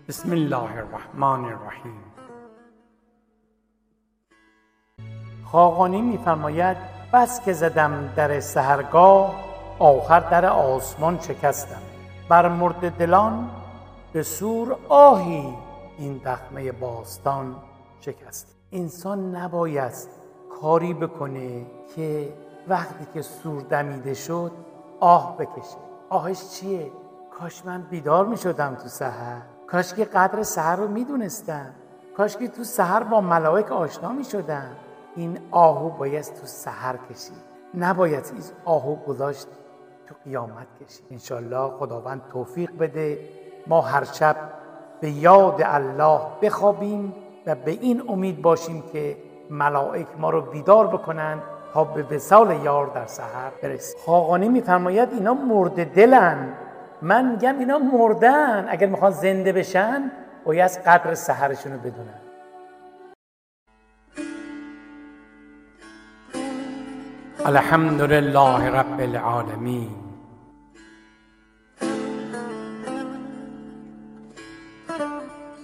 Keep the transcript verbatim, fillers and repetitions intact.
بسم الله الرحمن الرحیم. خاقانی می‌فرماید بس که زدم در سحرگاه، آخر در آسمان شکستم. بر مرده دلان به صور آهی، این دخمه باستان شکست. انسان نباید کاری بکنه که وقتی که صور دمیده شد آه بکشه. آهش چیه؟ کاش من بیدار می شدم تو سحر، کاش که قدر سحر رو می دونستم، کاش که تو سحر با ملائک آشنا می شدم. این آهو باید تو سحر کشید، نباید این آهو گذاشت تو قیامت کشید. انشالله خداوند توفیق بده ما هر شب به یاد الله بخوابیم و به این امید باشیم که ملائک ما رو بیدار بکنن تا به وصال یار در سحر برسیم. خاقانی میفرماید اینا مرده دلن، من میگم اینا مردن. اگر میخوان زنده بشن باید قدر سحرشون رو بدونن. الحمدلله رب العالمین.